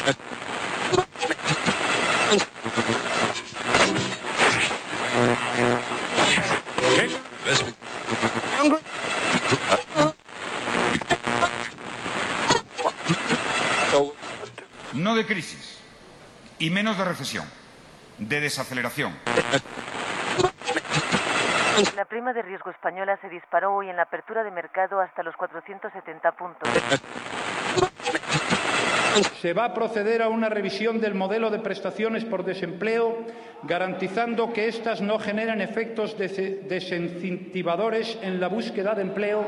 No de crisis, y menos de recesión, de desaceleración. La prima de riesgo española se disparó hoy en la apertura de mercado hasta los 470 puntos. Se va a proceder a una revisión del modelo de prestaciones por desempleo, garantizando que éstas no generen efectos desincentivadores en la búsqueda de empleo.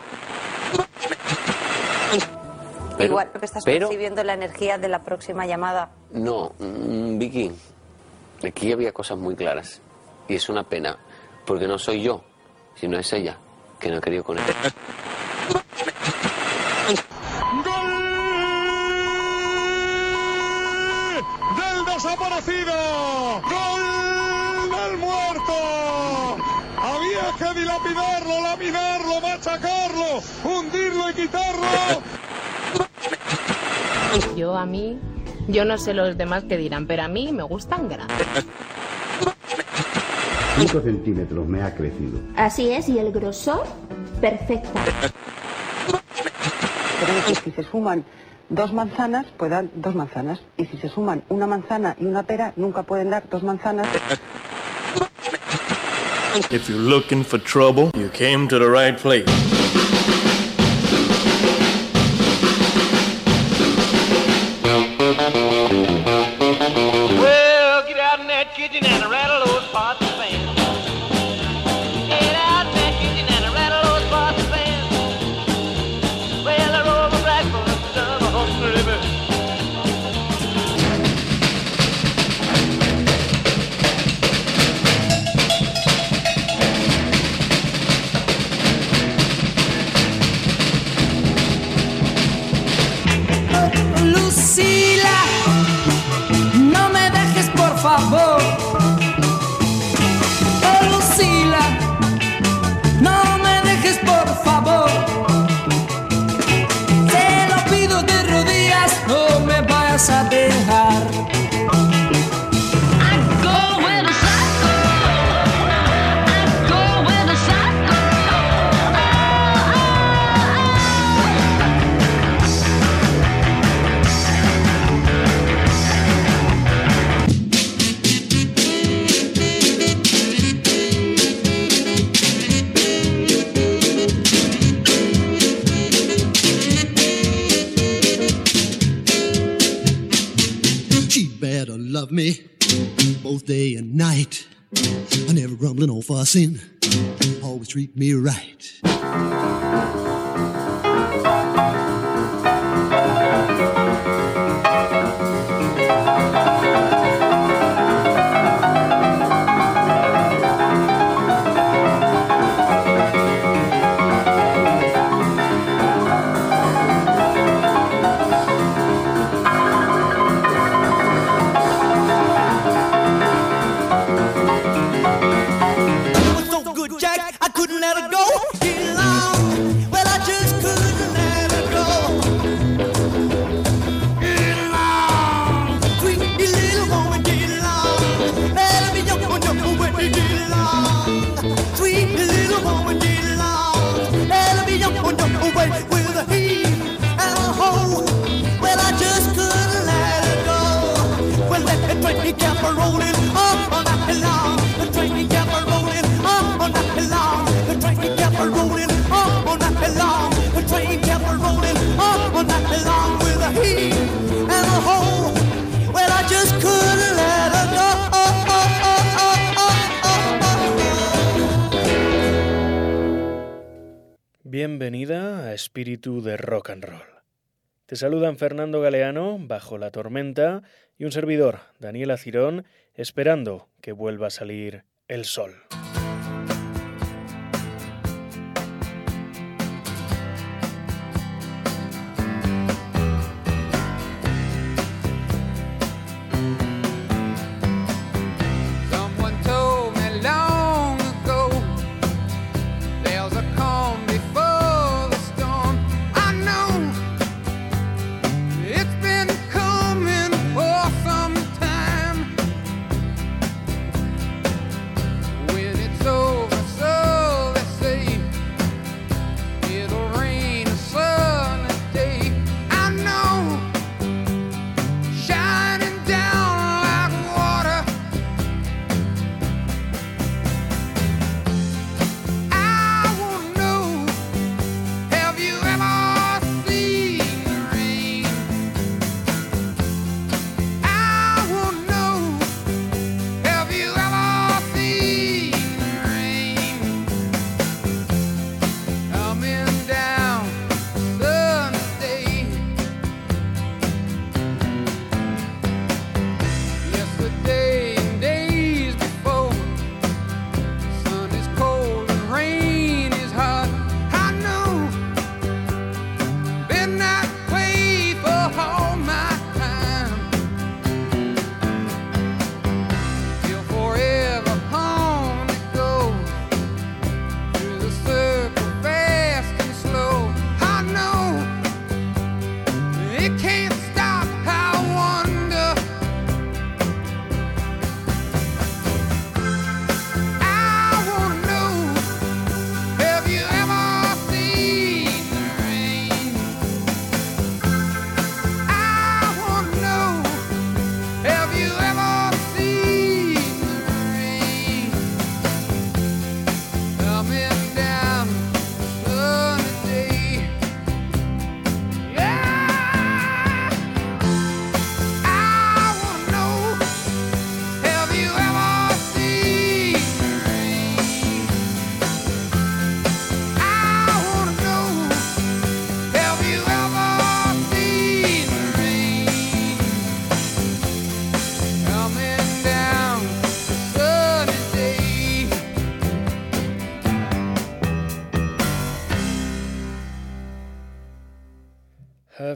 Igual que estás percibiendo la energía de la próxima llamada. No, Vicky, aquí había cosas muy claras. Y es una pena, porque no soy yo, sino es ella, que no ha querido con él. ¡Del desaparecido! ¡Gol del muerto! Había que dilapidarlo, laminarlo, machacarlo, hundirlo y quitarlo. Yo no sé los demás qué dirán, pero a mí me gustan grandes. 5 centímetros me ha crecido. Así es, y el grosor, perfecta. Pero si se suman 2 manzanas, pues dan 2 manzanas. Y si se suman una manzana y una pera, nunca pueden dar 2 manzanas. If you're looking for trouble, you came to the right place. Well, get out in that kitchen and rattle those pots and pans. Get out in that kitchen and rattle those pots and pans. Well, I roll my blackbird, son of a hungry bird. Lucila, no me dejes por favor. Oh, Lucila, no me dejes por favor. Te lo pido de rodillas, no me vayas a dejar. Love me both day and night. I never grumbling or fussing, always treat me right. Bienvenida a Espíritu de Rock and Roll. Te saludan Fernando Galeano, bajo la tormenta, y un servidor, Daniel Acirón, esperando que vuelva a salir el sol. It's been coming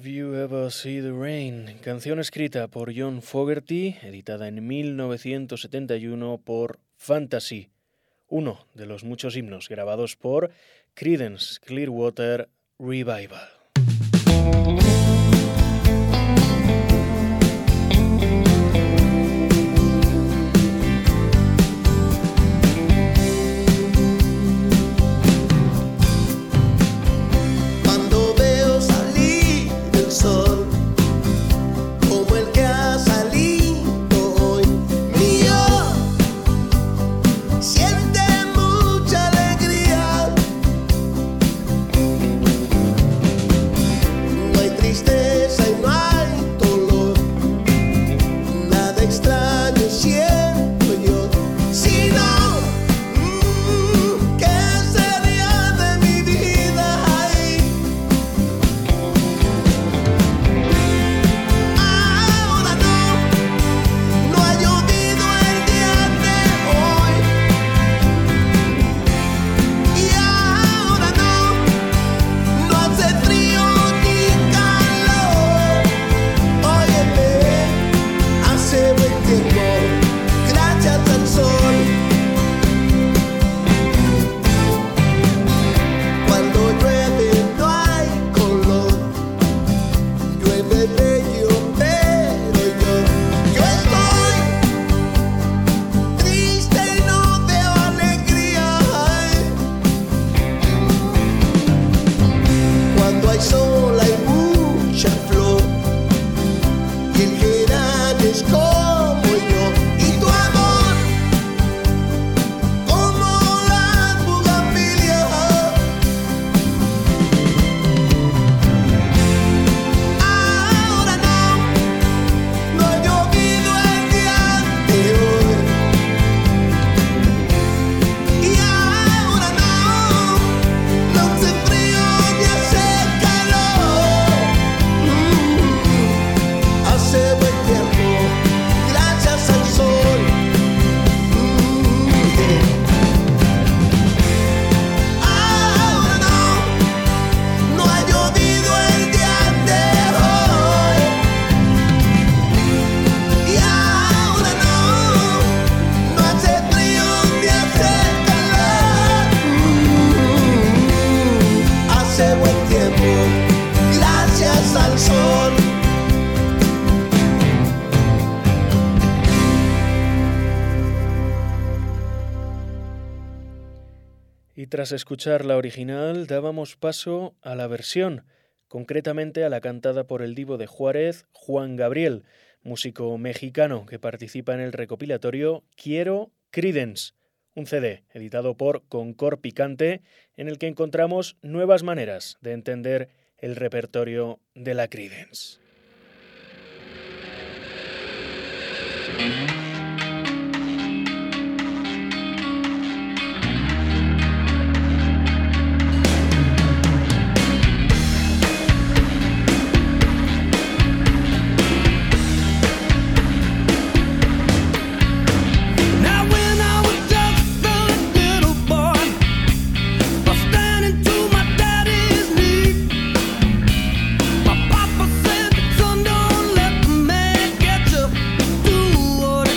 Have You Ever Seen the Rain? Canción escrita por John Fogerty, editada en 1971 por Fantasy, uno de los muchos himnos grabados por Creedence Clearwater Revival. Y tras escuchar la original, dábamos paso a la versión, concretamente a la cantada por el divo de Juárez, Juan Gabriel, músico mexicano que participa en el recopilatorio Quiero Creedence, un CD editado por Concord Picante, en el que encontramos nuevas maneras de entender el repertorio de la Creedence. Papa said, son, don't let the man get you. Do what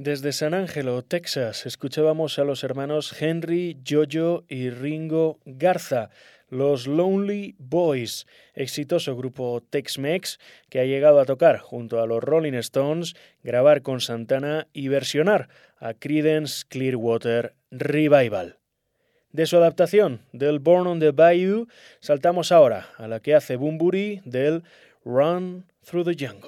Desde San Angelo, Texas, escuchábamos a los hermanos Henry, Jojo y Ringo Garza, los Lonely Boys, exitoso grupo Tex-Mex que ha llegado a tocar junto a los Rolling Stones, grabar con Santana y versionar a Creedence Clearwater Revival. De su adaptación del Born on the Bayou, saltamos ahora a la que hace Bunbury del Run Through the Jungle.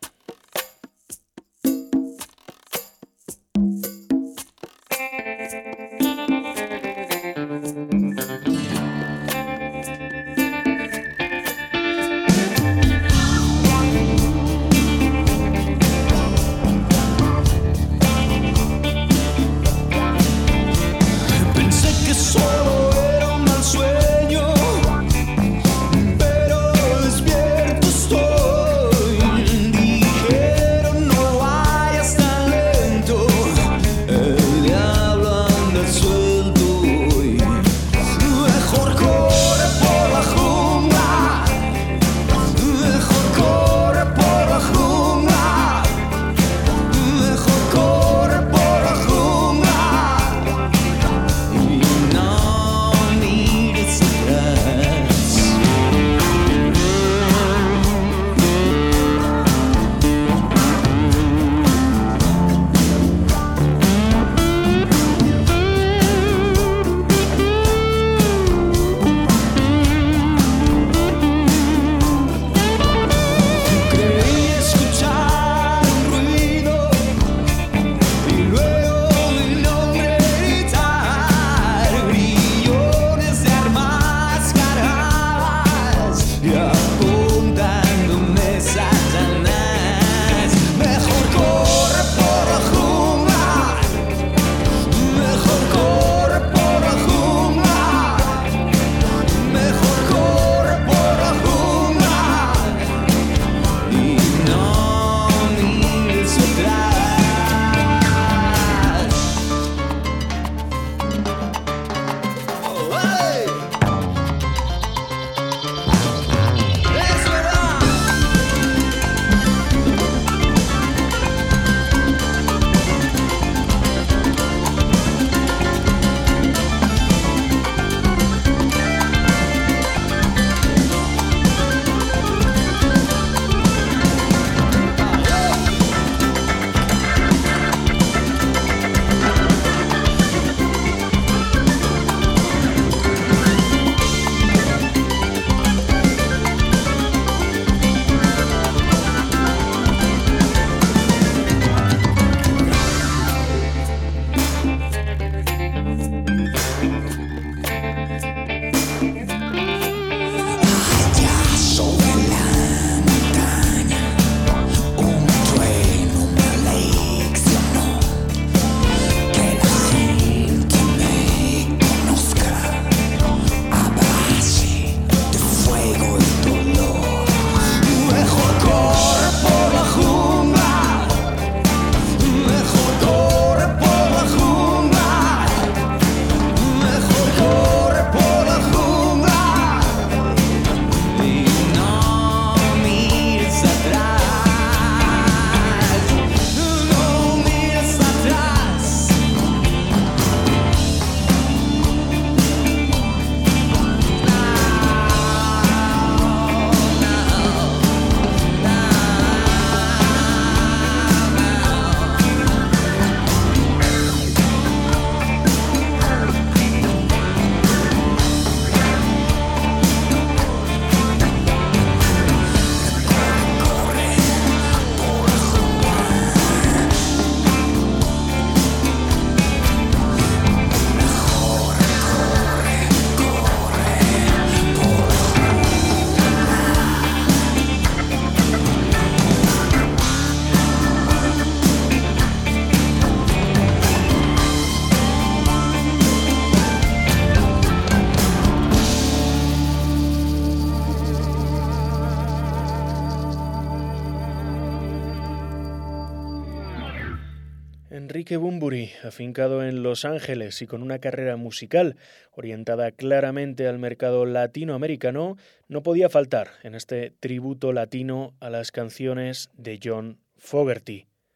Enrique Bunbury, afincado en Los Ángeles y con una carrera musical orientada claramente al mercado latinoamericano, no podía faltar en este tributo latino a las canciones de John Fogerty.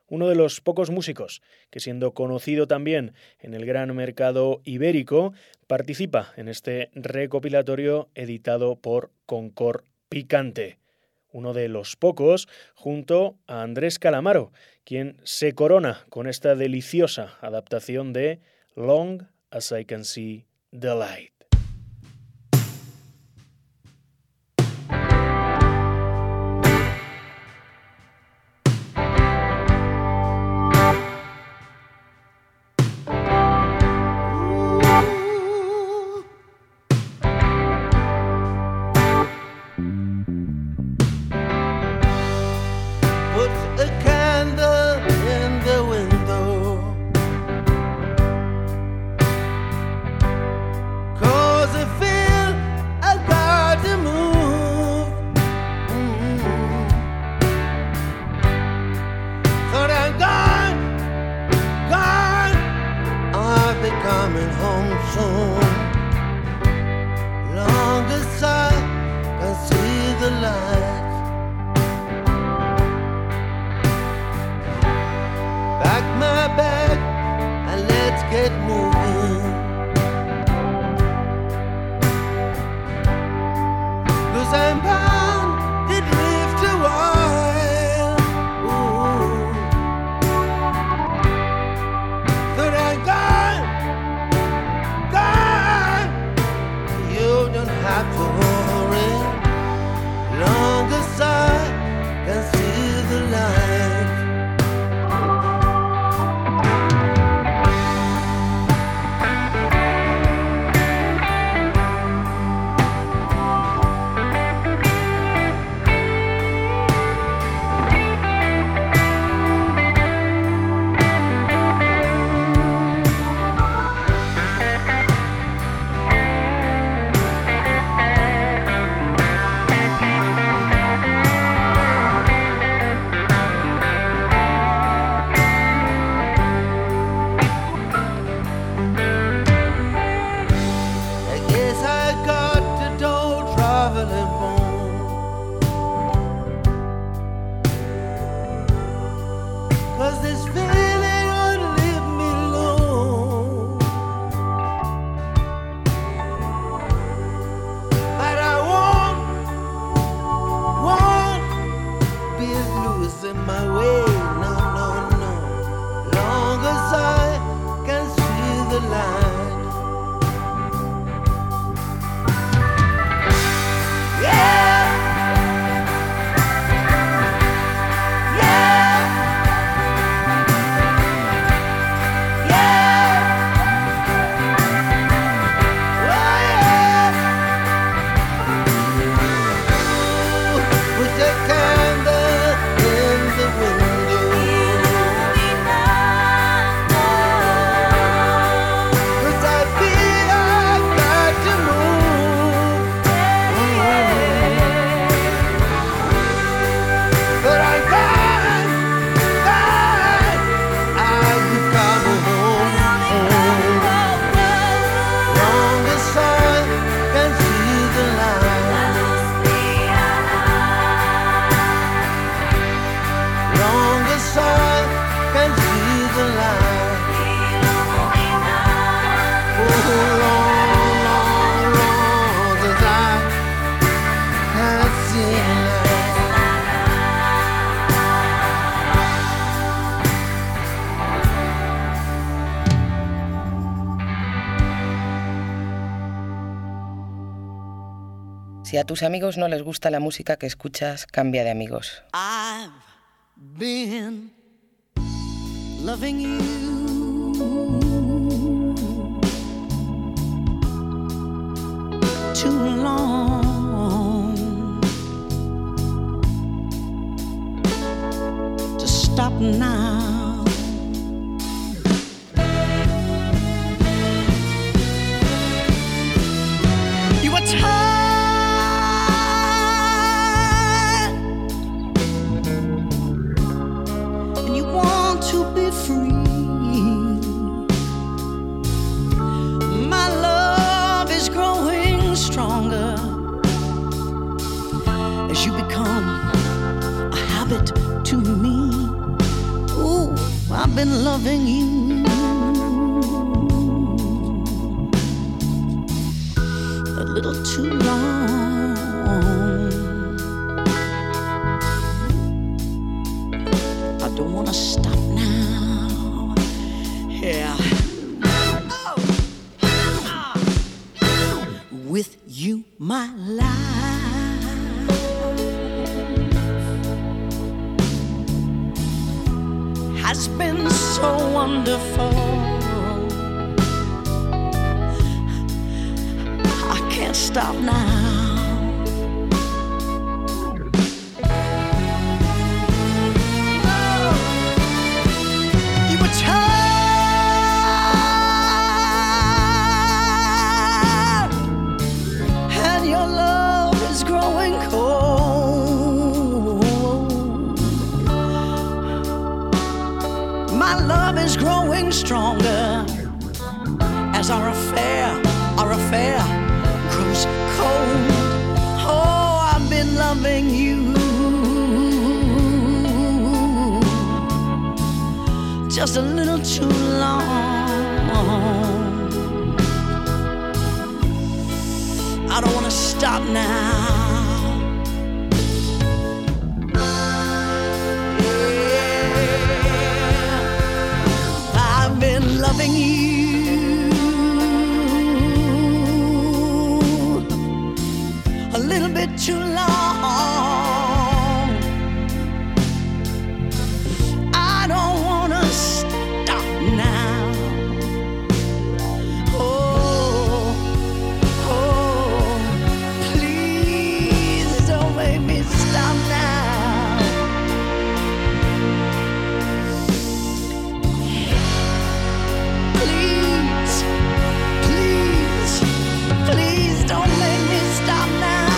uno de los pocos músicos que, siendo conocido también en el gran mercado ibérico, participa en este recopilatorio editado por Concord Picante. Uno de los pocos, junto a Andrés Calamaro, quien se corona con esta deliciosa adaptación de Long as I Can See the Light. Si a tus amigos no les gusta la música que escuchas, cambia de amigos. I've been loving you too long to stop now. You were tired and you want to be free. My love is growing stronger as you become a habit to me. Ooh. been loving you a little too long. I don't wanna stop now. Yeah. With you, my life has been so wonderful. I can't stop now. You were tired, and your love is growing cold. My love is growing stronger as our affair grows cold. Oh, I've been loving you just a little too long. I don't wanna stop now. I've been loving you a little bit too long. I don't wanna stop now. Oh, please don't make me stop now. Please don't make me stop now.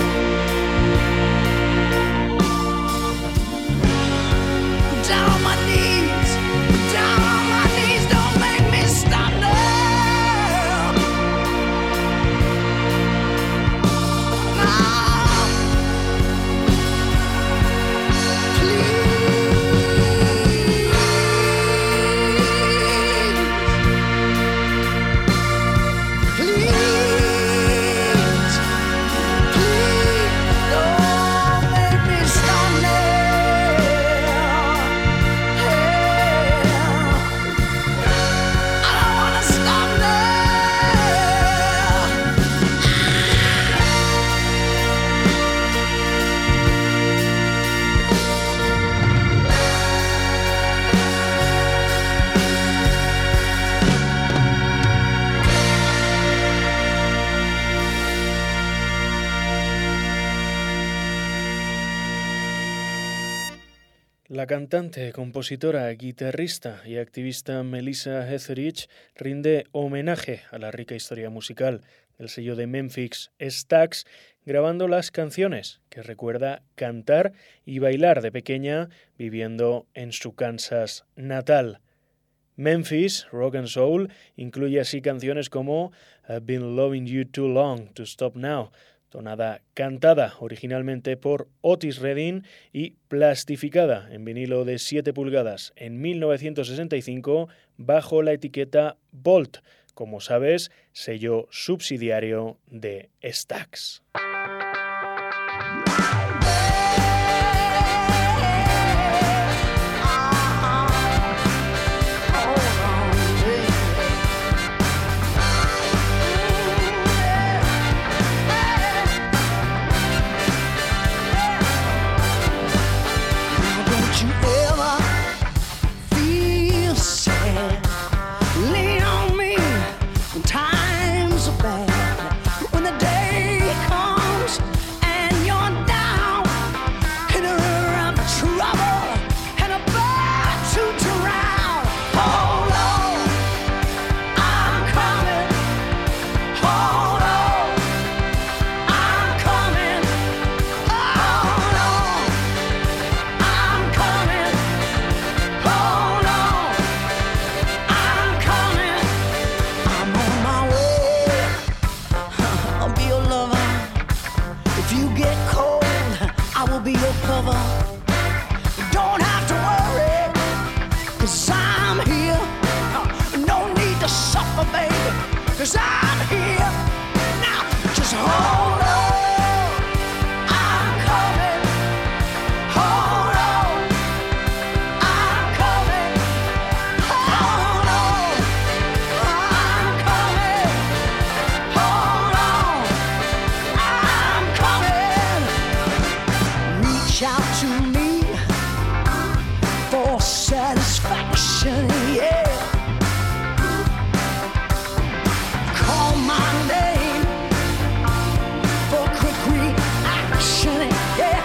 Down on my knees, don't make me stop now. La cantante, compositora, guitarrista y activista Melissa Etheridge rinde homenaje a la rica historia musical del sello de Memphis Stax, grabando las canciones que recuerda cantar y bailar de pequeña viviendo en su Kansas natal. Memphis Rock and Soul incluye así canciones como I've Been Loving You Too Long to Stop Now, tonada cantada originalmente por Otis Redding y plastificada en vinilo de 7 pulgadas en 1965 bajo la etiqueta Bolt, como sabes, sello subsidiario de Stax. Don't have to worry, 'cause 'cause I'm here now. Just hold on, I'm coming. Hold on, I'm coming. Hold on, I'm coming. Hold on, I'm coming. Reach out to me for satisfaction, yeah. Call my name for quick reaction, yeah.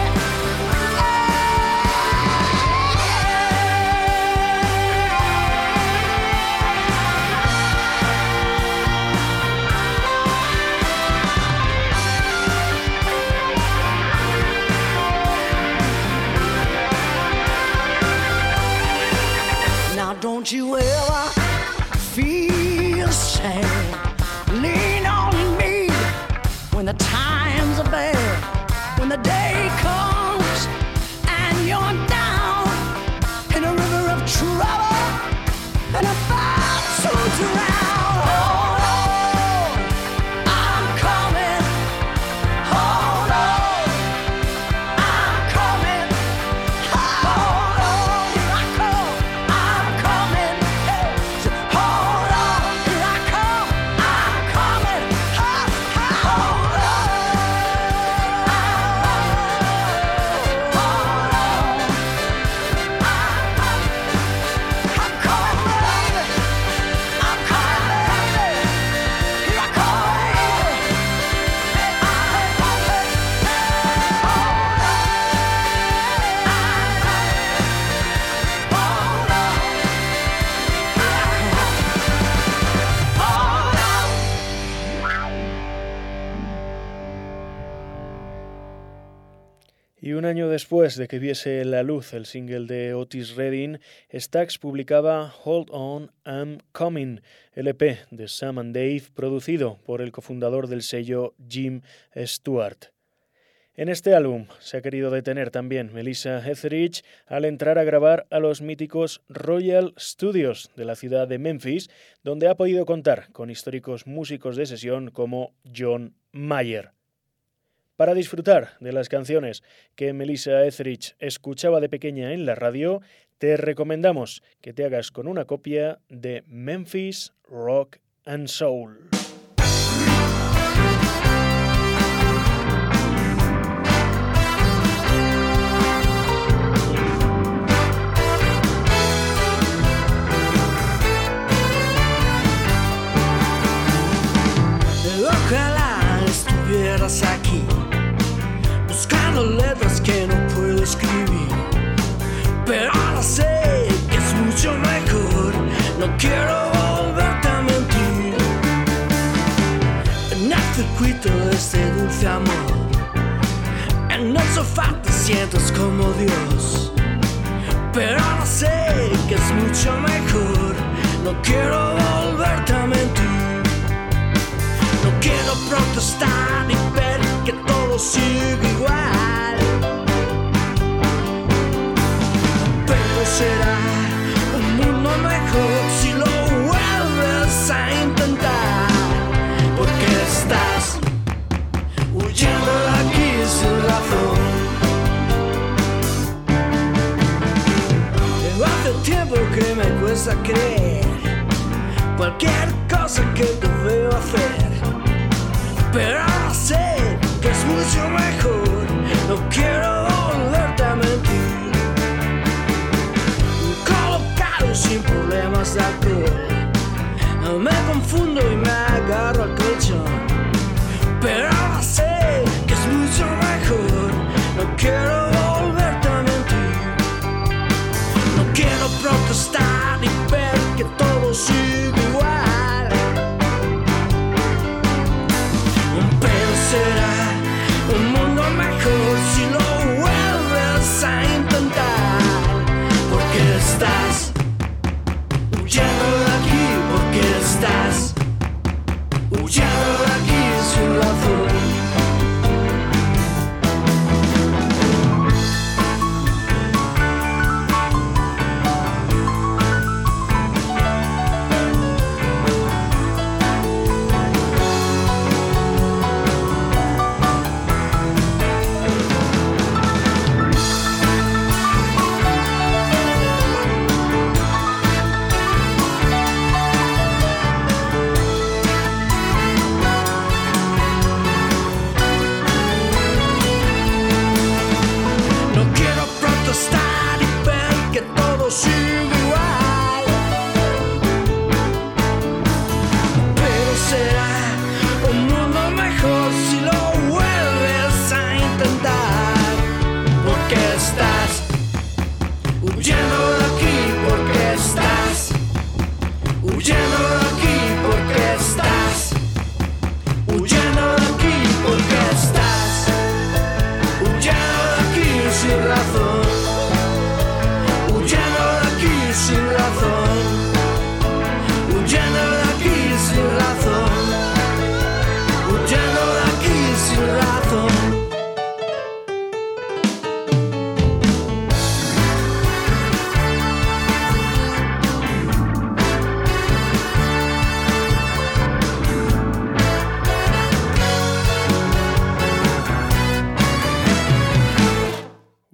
Now don't you ever feel sad. Lean on me when the times are bad. When the day comes and you're down in a river of trouble and about to drown. Hold on, I'm coming. Hold on, I'm coming. Hold on, here I come. I'm coming. Hey, hold on, here I come. I'm coming. Hold on. Y un año después de que viese la luz el single de Otis Redding, Stax publicaba Hold On, I'm Coming, LP de Sam and Dave, producido por el cofundador del sello Jim Stewart. En este álbum se ha querido detener también Melissa Etheridge al entrar a grabar a los míticos Royal Studios de la ciudad de Memphis, donde ha podido contar con históricos músicos de sesión como John Mayer. Para disfrutar de las canciones que Melissa Etheridge escuchaba de pequeña en la radio, te recomendamos que te hagas con una copia de Memphis Rock and Soul. Ojalá estuvieras aquí, buscando letras que no puedo escribir, pero ahora sé que es mucho mejor, no quiero volverte a mentir. En el circuito de este dulce amor, en el sofá te sientes como Dios, pero ahora sé que es mucho mejor, no quiero volverte a mentir. No quiero protestar ni ver que todo sigue igual, pero será un mundo mejor si lo vuelves a intentar, porque estás huyendo de aquí sin razón. Hace tiempo que me cuesta creer cualquier cosa que te veo hacer, pero ahora sé que es mucho mejor, no quiero volverte a mentir. Colocado sin problemas de alcohol, me confundo y me agarro al colchón, pero ahora sé que es mucho mejor, no quiero volverte a mentir. No quiero protestar ni ver que todo sigue igual, pero será un mundo mejor si lo vuelves a intentar, porque estás huyendo de aquí, porque estás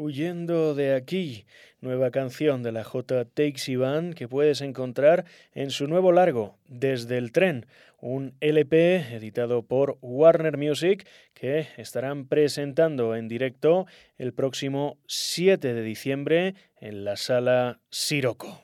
Huyendo de aquí, nueva canción de la J. Takesy Band que puedes encontrar en su nuevo largo, Desde el Tren, un LP editado por Warner Music que estarán presentando en directo el próximo 7 de diciembre en la Sala Siroco.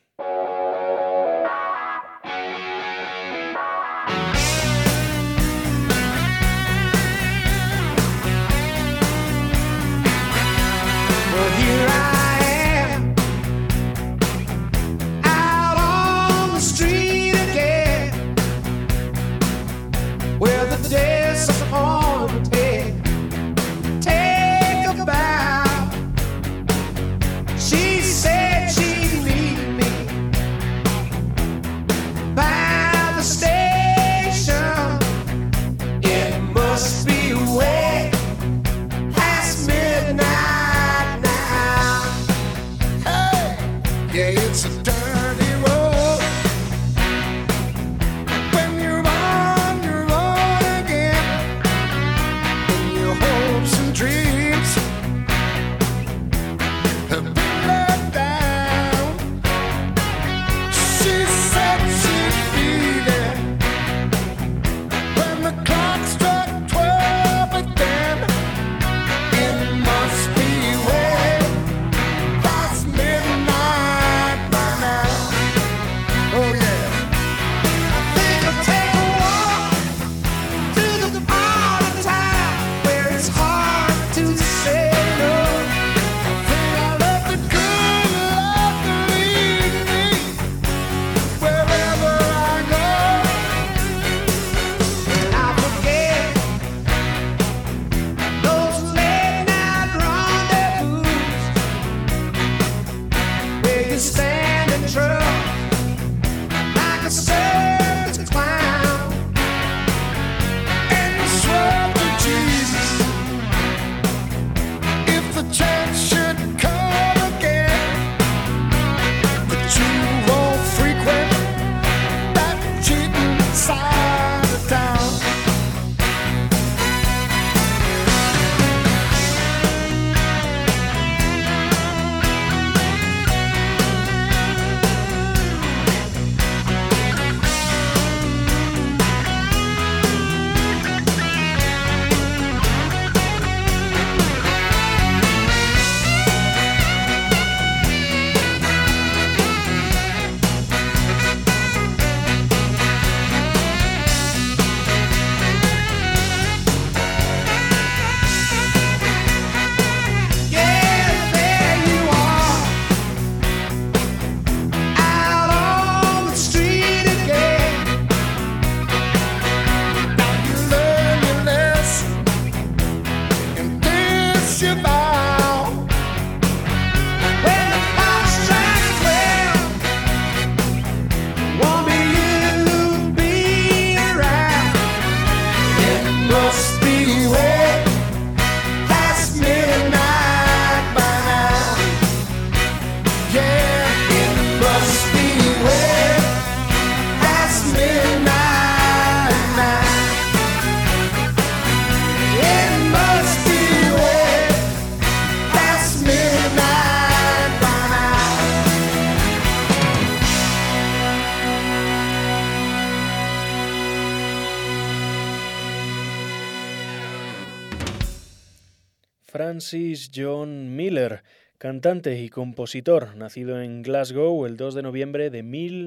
Francis John Miller, cantante y compositor, nacido en Glasgow el 2 de noviembre de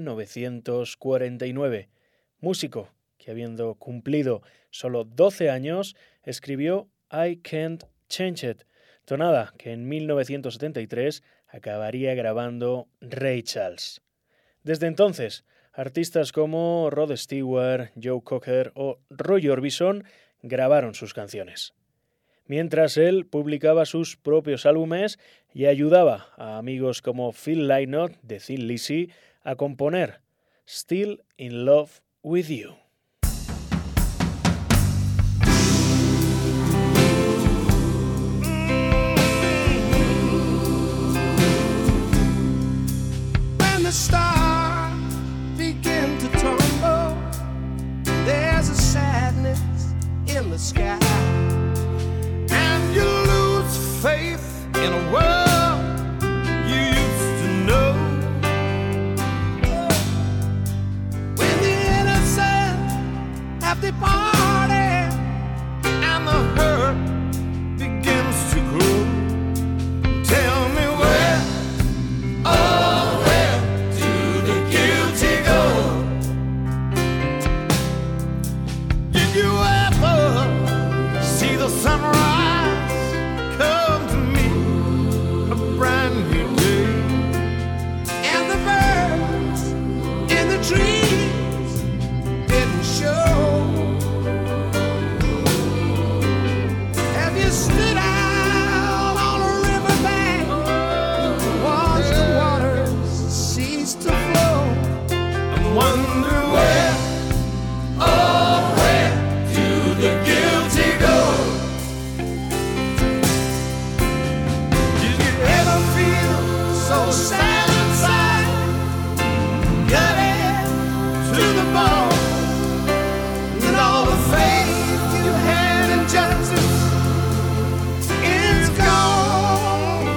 1949. Músico que, habiendo cumplido solo 12 años, escribió I Can't Change It, tonada que en 1973 acabaría grabando Ray Charles. Desde entonces, artistas como Rod Stewart, Joe Cocker o Roy Orbison grabaron sus canciones, mientras él publicaba sus propios álbumes y ayudaba a amigos como Phil Lynott de Thin Lizzy a componer Still in Love with You. When the stars begin to tumble, there's a sadness in the sky, and you lose faith in a world so sad inside, gutted to the bone, and all the faith you had in justice is gone.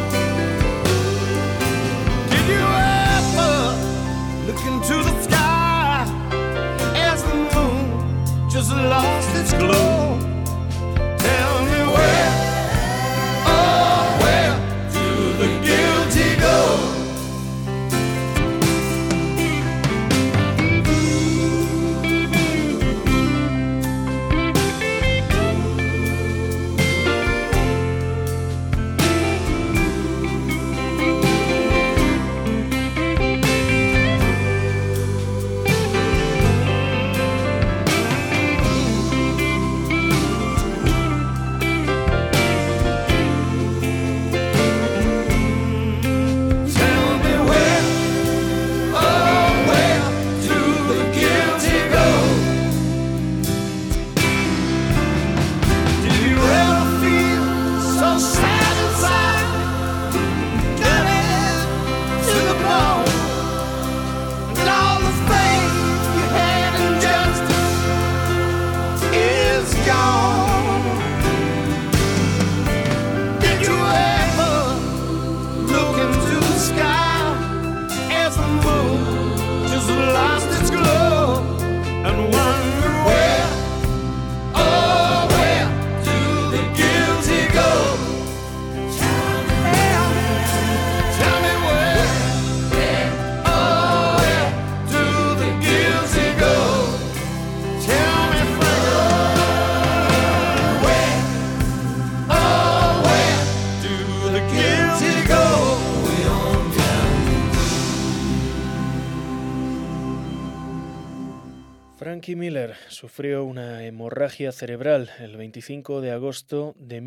Did you ever look into the sky as the moon just lost its glow? Tell me where, oh where do the guilty go? Frankie Miller sufrió una hemorragia cerebral el 25 de agosto de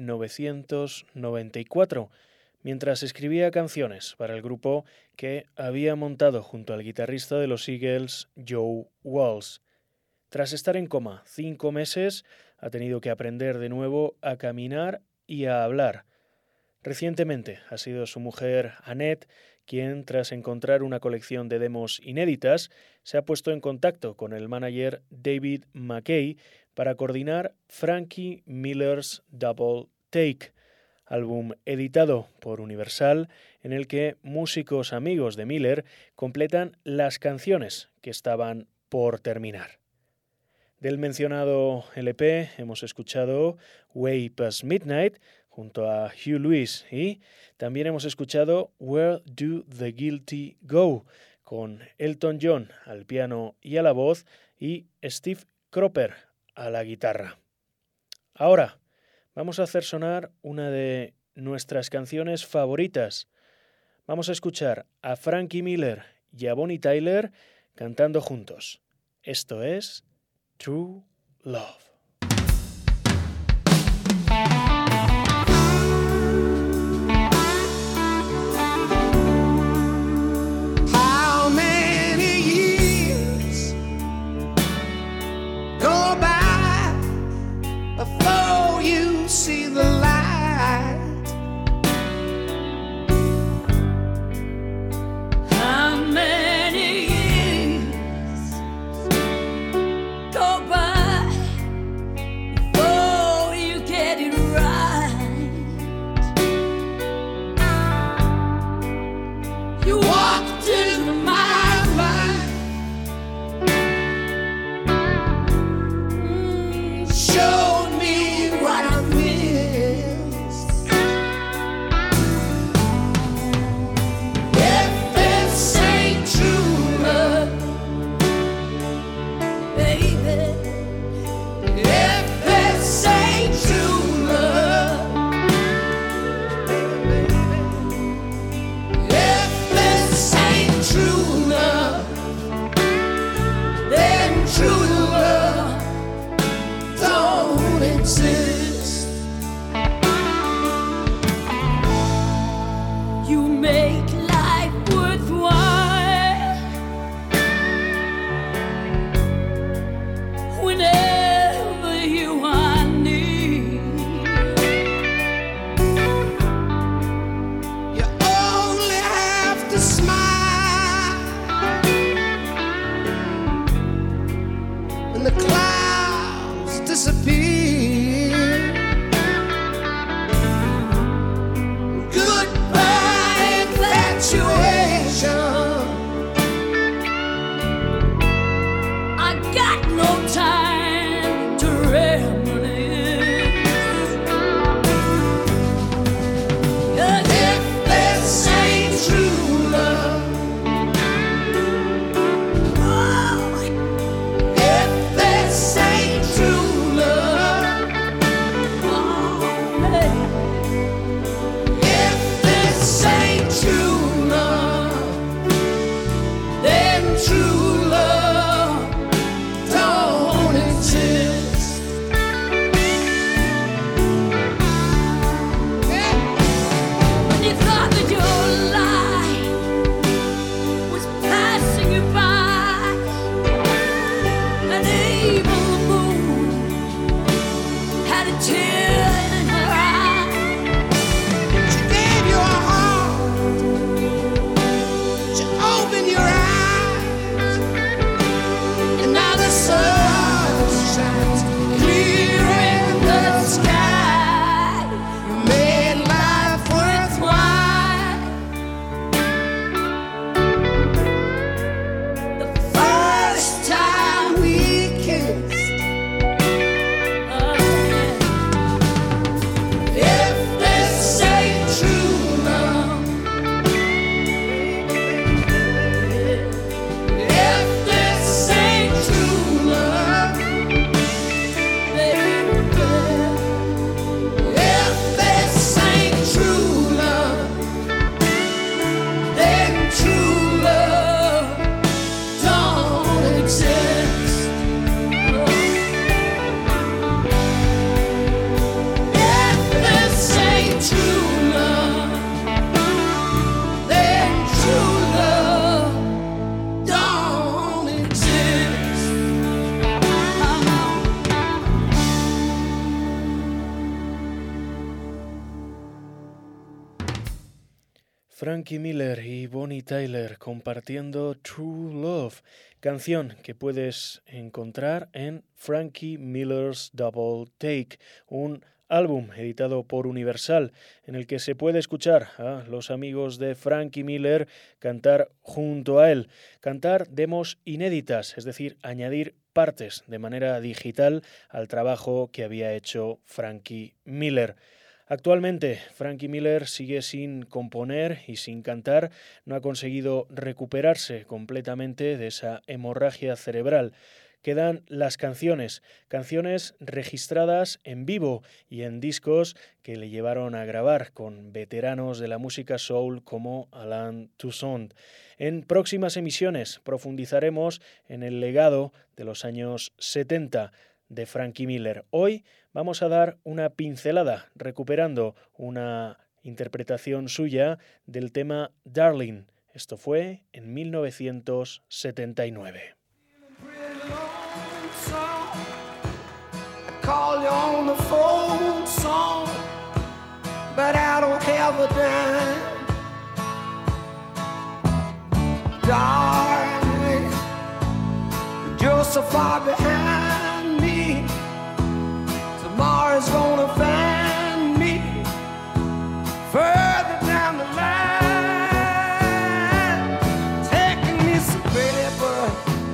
1994 mientras escribía canciones para el grupo que había montado junto al guitarrista de los Eagles, Joe Walsh. Tras estar en coma 5 meses, ha tenido que aprender de nuevo a caminar y a hablar. Recientemente ha sido su mujer, Annette, quien, tras encontrar una colección de demos inéditas, se ha puesto en contacto con el manager David McKay para coordinar Frankie Miller's Double Take, álbum editado por Universal, en el que músicos amigos de Miller completan las canciones que estaban por terminar. Del mencionado LP hemos escuchado Way Past Midnight, junto a Hugh Lewis, y también hemos escuchado Where Do the Guilty Go, con Elton John al piano y a la voz y Steve Cropper a la guitarra. Ahora vamos a hacer sonar una de nuestras canciones favoritas. Vamos a escuchar a Frankie Miller y a Bonnie Tyler cantando juntos. Esto es True Love. See the light. How many years go by Frankie Miller y Bonnie Tyler compartiendo True Love, canción que puedes encontrar en Frankie Miller's Double Take, un álbum editado por Universal, en el que se puede escuchar a los amigos de Frankie Miller cantar junto a él, cantar demos inéditas, es decir, añadir partes de manera digital al trabajo que había hecho Frankie Miller. Actualmente, Frankie Miller sigue sin componer y sin cantar, no ha conseguido recuperarse completamente de esa hemorragia cerebral. Quedan las canciones registradas en vivo y en discos que le llevaron a grabar con veteranos de la música soul como Alain Toussaint. En próximas emisiones profundizaremos en el legado de los años 70 de Frankie Miller. Hoy vamos a dar una pincelada recuperando una interpretación suya del tema Darling. Esto fue en 1979. Call you on the phone song, but I don't have a dime. Darling, you're so far behind me. Tomorrow's gonna find me further down the line, taking me some paper,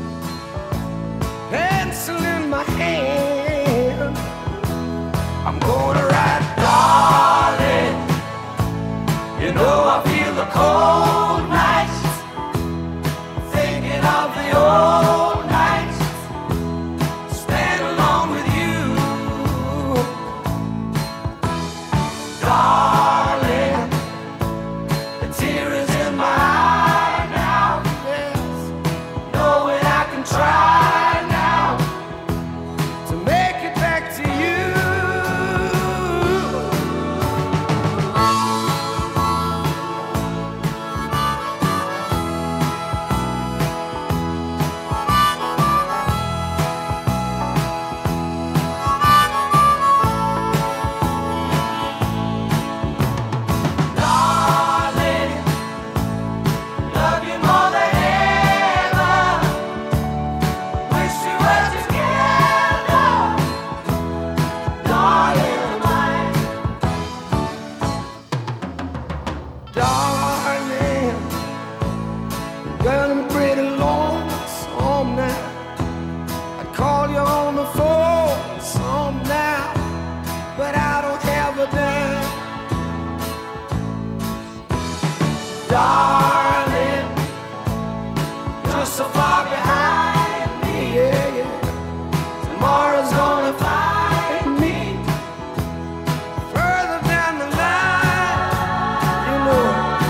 pencil in my hand. I'm gonna write, darling, you know I feel the cold nights, thinking of the old nights, spent along with you. Darling, the tear is in my eye now, yes, knowing I can try now to make it back to you. Darling, you're so far behind me, yeah, yeah. Tomorrow's gonna find me further down the line, you know.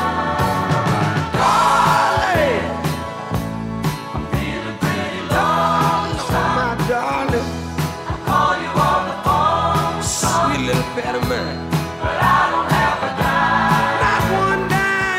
Darling, I'm feeling pretty low, my darling. I call you on the phone, sweet little pet of mine, but I don't have a dime, not one dime.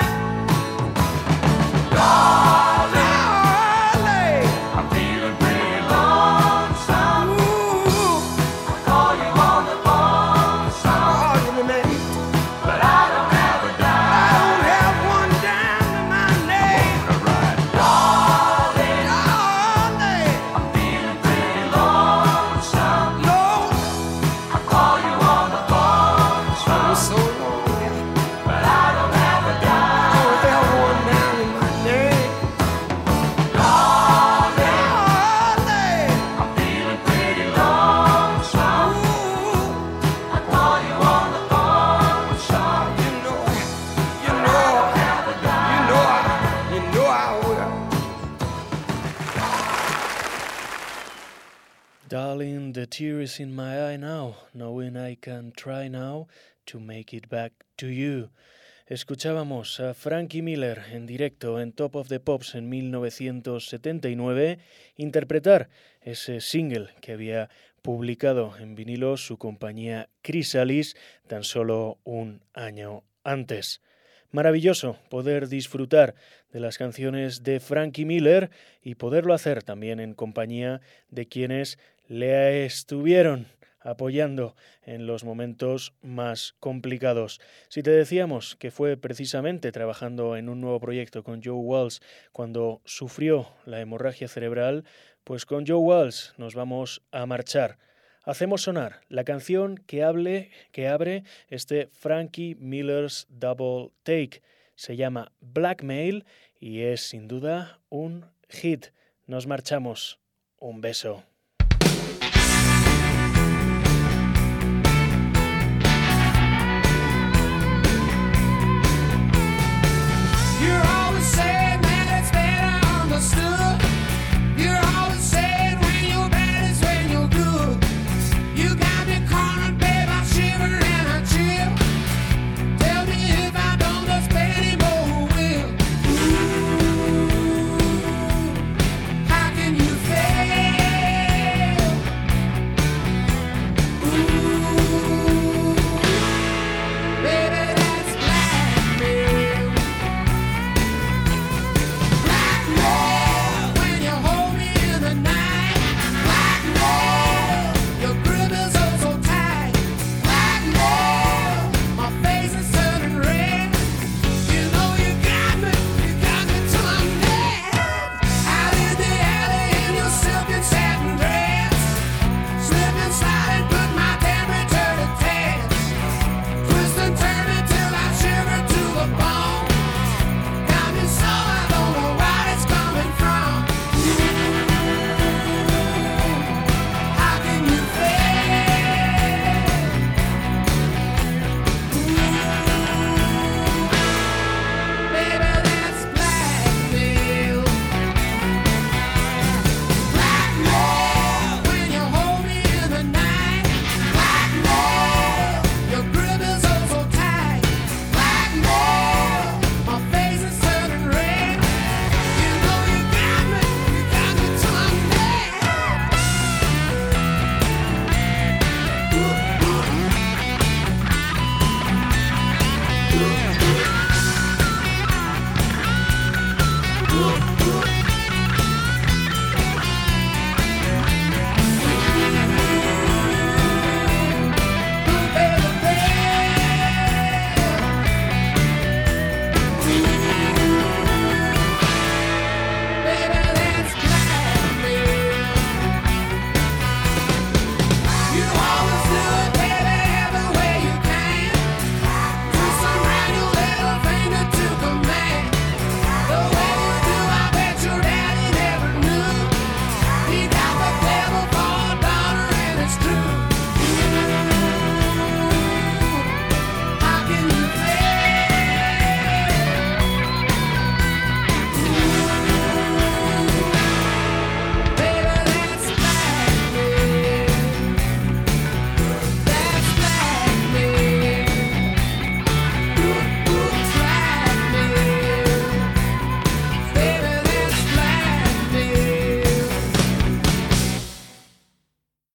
Darling, I'm feeling pretty lonesome. Ooh, I call you on the phone, call you tonight, but I don't have a dime. I don't have one dime in my name. Darling, I'm feeling pretty lonesome. Lord, I call you on the phone, so long, but I don't have a dime. I don't have one dime in my name. Darling, I'm feeling pretty lonesome. Ooh, I call you on the phone, Sean. You know I will. Darling, the tear is in my eye now, knowing I can try now to make it back to you. Escuchábamos a Frankie Miller en directo en Top of the Pops en 1979 interpretar ese single que había publicado en vinilo su compañía Chrysalis tan solo un año antes. Maravilloso poder disfrutar de las canciones de Frankie Miller y poderlo hacer también en compañía de quienes le estuvieron apoyando en los momentos más complicados. Si te decíamos que fue precisamente trabajando en un nuevo proyecto con Joe Walsh cuando sufrió la hemorragia cerebral, pues con Joe Walsh nos vamos a marchar. Hacemos sonar la canción que abre este Frankie Miller's Double Take. Se llama Blackmail y es sin duda un hit. Nos marchamos. Un beso.